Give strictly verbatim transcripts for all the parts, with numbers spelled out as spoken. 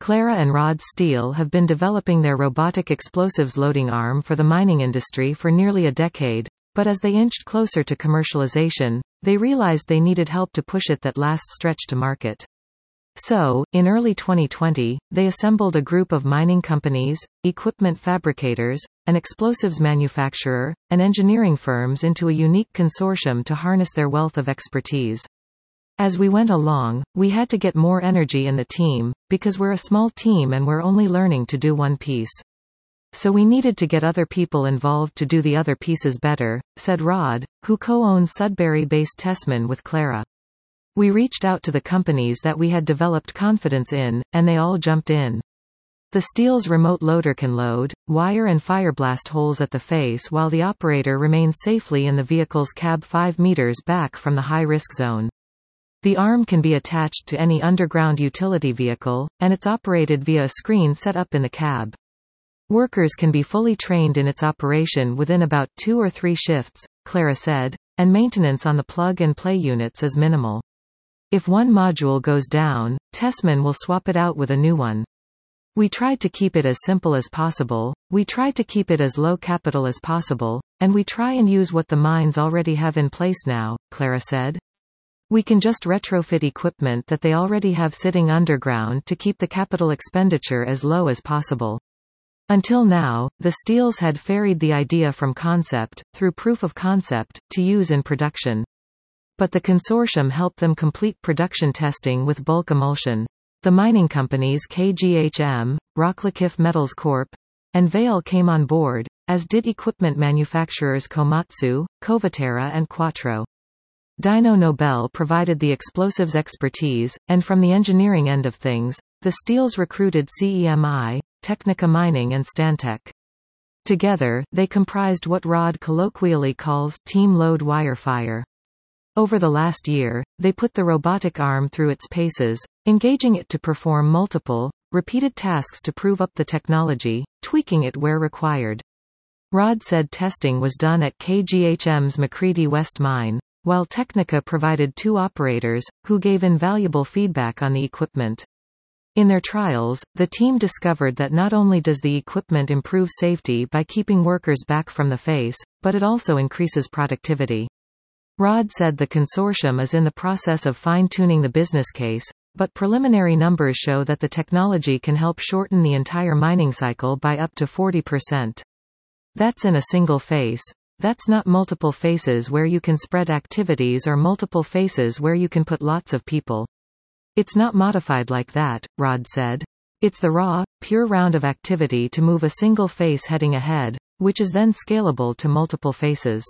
Clara and Rod Steel have been developing their robotic explosives loading arm for the mining industry for nearly a decade, but as they inched closer to commercialization, they realized they needed help to push it that last stretch to market. So, in early twenty twenty, they assembled a group of mining companies, equipment fabricators, an explosives manufacturer, and engineering firms into a unique consortium to harness their wealth of expertise. As we went along, we had to get more energy in the team, because we're a small team and we're only learning to do one piece. So we needed to get other people involved to do the other pieces better, said Rod, who co-owns Sudbury-based Tessmann with Clara. We reached out to the companies that we had developed confidence in, and they all jumped in. The Steel's remote loader can load, wire and fireblast holes at the face while the operator remains safely in the vehicle's cab five meters back from the high-risk zone. The arm can be attached to any underground utility vehicle, and it's operated via a screen set up in the cab. Workers can be fully trained in its operation within about two or three shifts, Clara said, and maintenance on the plug-and-play units is minimal. If one module goes down, Tessmann will swap it out with a new one. We tried to keep it as simple as possible, we tried to keep it as low capital as possible, and we try and use what the mines already have in place now, Clara said. We can just retrofit equipment that they already have sitting underground to keep the capital expenditure as low as possible. Until now, the Steels had ferried the idea from concept, through proof of concept, to use in production. But the consortium helped them complete production testing with bulk emulsion. The mining companies K G H M, Rockliffe Metals Corporation, and Vale came on board, as did equipment manufacturers Komatsu, Covaterra and Quattro. Dyno Nobel provided the explosives expertise, and from the engineering end of things, the Steels recruited C E M I, Technica Mining and Stantec. Together, they comprised what Rod colloquially calls Team Load Wire Fire. Over the last year, they put the robotic arm through its paces, engaging it to perform multiple, repeated tasks to prove up the technology, tweaking it where required. Rod said testing was done at K G H M's McCreedy West mine, while Technica provided two operators, who gave invaluable feedback on the equipment. In their trials, the team discovered that not only does the equipment improve safety by keeping workers back from the face, but it also increases productivity. Rod said the consortium is in the process of fine-tuning the business case, but preliminary numbers show that the technology can help shorten the entire mining cycle by up to forty percent. That's in a single face. That's not multiple faces where you can spread activities or multiple faces where you can put lots of people. It's not modified like that, Rod said. It's the raw, pure round of activity to move a single face heading ahead, which is then scalable to multiple faces.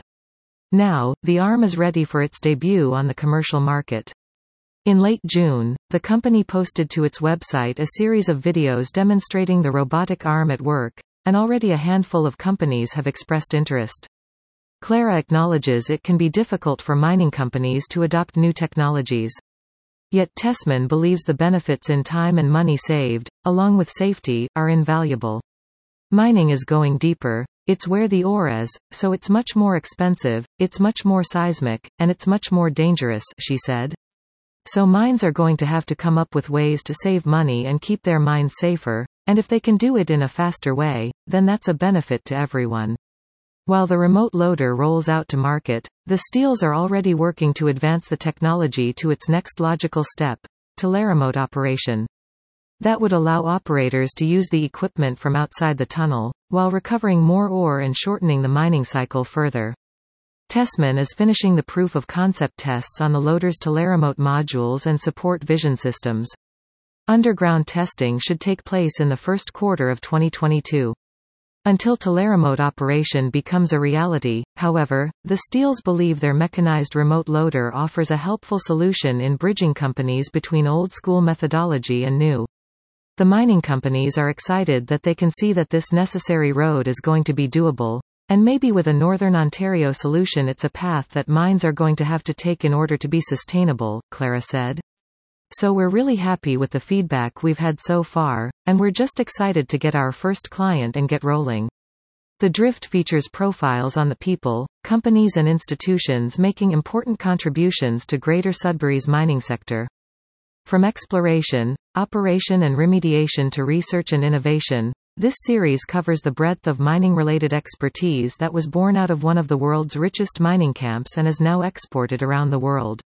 Now, the arm is ready for its debut on the commercial market. In late June, the company posted to its website a series of videos demonstrating the robotic arm at work, and already a handful of companies have expressed interest. Clara acknowledges it can be difficult for mining companies to adopt new technologies. Yet Tessmann believes the benefits in time and money saved, along with safety, are invaluable. Mining is going deeper. It's where the ore is, so it's much more expensive, it's much more seismic, and it's much more dangerous, she said. So mines are going to have to come up with ways to save money and keep their mines safer, and if they can do it in a faster way, then that's a benefit to everyone. While the remote loader rolls out to market, the Steels are already working to advance the technology to its next logical step, teleremote operation. That would allow operators to use the equipment from outside the tunnel, while recovering more ore and shortening the mining cycle further. Tessmann is finishing the proof of concept tests on the loader's teleremote modules and support vision systems. Underground testing should take place in the first quarter of twenty twenty-two. Until teleremote operation becomes a reality, however, the Steels believe their mechanized remote loader offers a helpful solution in bridging companies between old-school methodology and new. The mining companies are excited that they can see that this necessary road is going to be doable, and maybe with a Northern Ontario solution it's a path that mines are going to have to take in order to be sustainable, Clara said. So we're really happy with the feedback we've had so far, and we're just excited to get our first client and get rolling. The drift features profiles on the people, companies and institutions making important contributions to Greater Sudbury's mining sector. From exploration, Operation and Remediation to Research and Innovation. This series covers the breadth of mining-related expertise that was born out of one of the world's richest mining camps and is now exported around the world.